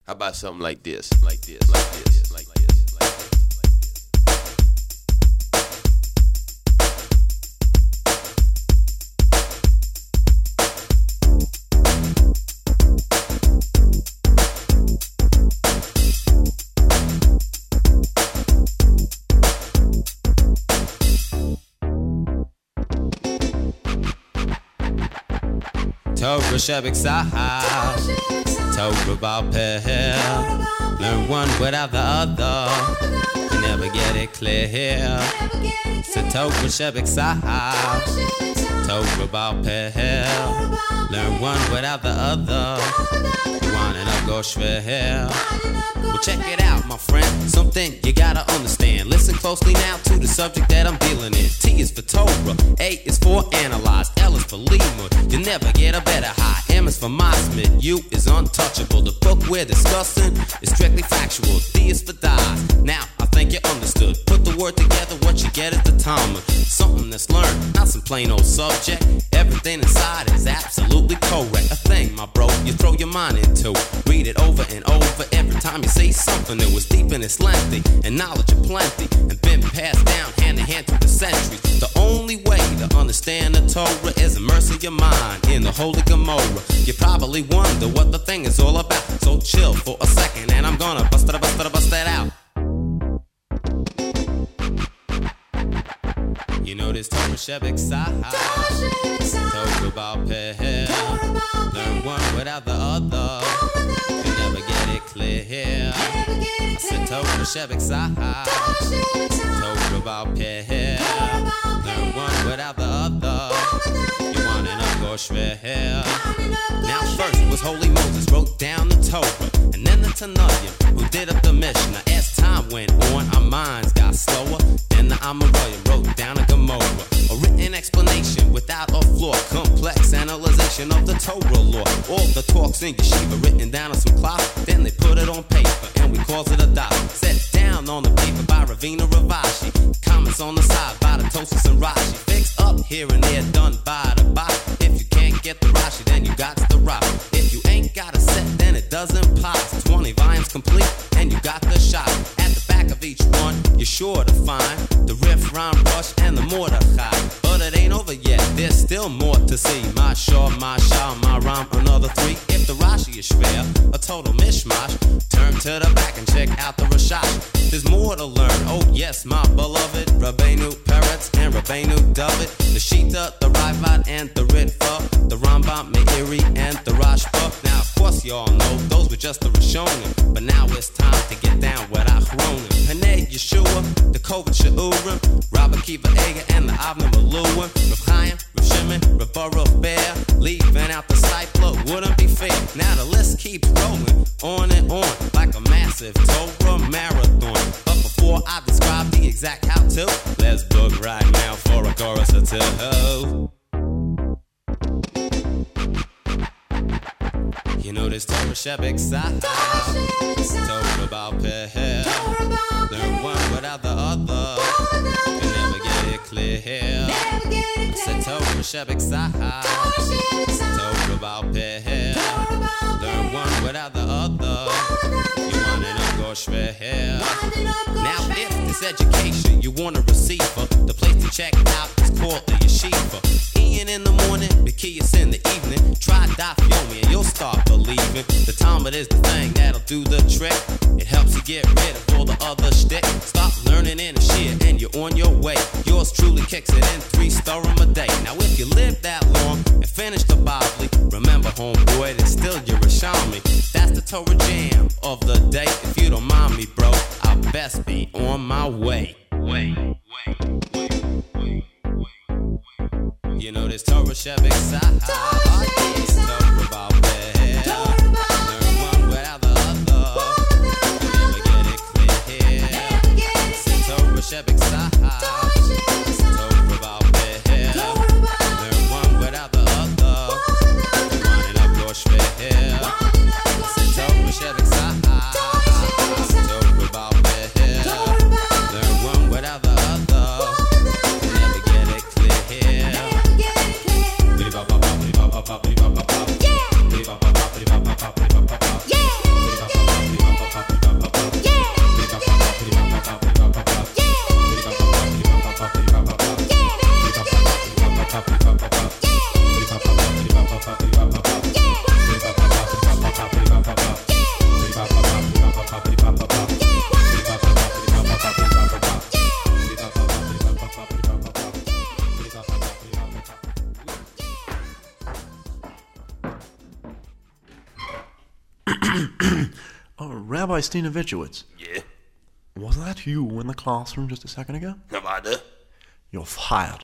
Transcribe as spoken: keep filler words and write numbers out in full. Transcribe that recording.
How about something like this, like this, like this, like this, like this, like this. Torah Shebek Sahab, Torah Baal Peh, learn one without the other, you never get it clear. So Torah Shebek Sahab, Torah Baal Peh, learn one without the other, you want it up, go shver. Well, check it out, my friend, something you gotta understand. Listen closely now to the subject that I'm dealing in. T is for Torah, A is for analyze, L is for lemur, you never get a better high. M is for Mosmith, U is untouchable. The book we're discussing is strictly factual. D is for dies, now I think you understood. Put the word together, what you get is the Talmud. Something that's learned, not some plain old subject. Everything inside is absolutely correct. A thing, my bro, you throw your mind into. Read it over and over every time you say something that was deep and it's lengthy, and knowledge aplenty, and been passed down hand in hand through the centuries. The only way to understand the Torah is immersing your mind in the Holy Gomorrah. You probably wonder what the thing is all about, so chill for a second and I'm gonna bust it, bust it, bust that out. You know this Torah Shebek Sahab, Torah Baal Peh, learn one without the other, you never get it clear. I said Torah Shebek Sahab, Torah Baal Peh, learn one without the other, you want it up, go shver. Now first was Holy Moses, wrote down the Torah, and then the Tanaim, who did up the Mishnah. As time went on, our minds got slower, then the Amoraim wrote down a Gomorrah, a written explanation without a flaw, complex analyzation of the Torah law. All the talks in yeshiva written down on some cloth, then they put it on paper, and we calls it a dot. Set down on the paper by Ravina Ravashi, comments on the side by the Tosfos and Rashi, fixed up here and there, done by the bot. If you can't get the Rashi, then you got the rock. If you ain't got a set, then it doesn't pass. twenty volumes complete, and you got the shot. At the back of each one, you're sure to find the riff, rhyme, rush, and the Mordechai. But it ain't over yet, there's still more to see. My shaw, my shah, my rhyme, another three. If the Rashi is fair, a total mishmash, turn to the back and check out the Rashash. There's more to learn, oh yes, my beloved Rabbeinu Peretz and Rabbeinu David, the Shita, the Ravad, and the Ritva, the Rambam, Meiri, and the Rashba. Now, of course, y'all know those were just the Rishonim, but now it's time to get down with Achronim. Hanei Yeshua, the Kovet Sha'urim, Rabbi Kiva Eger, and the Avnei Maluim, Rav Chaim, Rav Shimon, Rav Baruch Bear, leaving out the disciple wouldn't be fair. Now the list keeps rolling on and on like a massive Torah marathon. But before I describe the exact how-to, let's book right now for a chorus or two. You know this Torah Shebek Sahab, Torah Baal Peh, learn one without the other, you never get it clear. I said Torah Shebek Sahab, Torah Baal Peh, learn one without the other, you want it up, go shver. Now if this education you want to receive her, the place to check out is called the Yeshiva. Ian in the morning, Bekias in the evening. Try Daf Yomi and you'll start believing. The Talmud is the thing that'll do the trick. It helps you get rid of all the other shtick. Stop learning in a shit and you're on your way. Yours truly kicks it in three storum a day. Now if you live that long and finish the Bible, remember homeboy, there's still Yerushalmi. That's the Torah jam of the day. If you don't mind me, bro, I'll best be on my way. Wait, wait, wait, wait, wait. You know this Torah Shebek Sahab, Torah Baal Peh, learn one without the other, you never get it clear. Say Torah Shebek Sahab, Torah Baal Peh, learn one without the other, you want it up, go shver. Say Torah Shebek Sahab, Torah Baal Peh, learn one without the other, you never get it clear. Yeah. Oh, Rabbi Stinovichowitz. Yeah, Was that you in the classroom just a second ago? have I done? You're fired.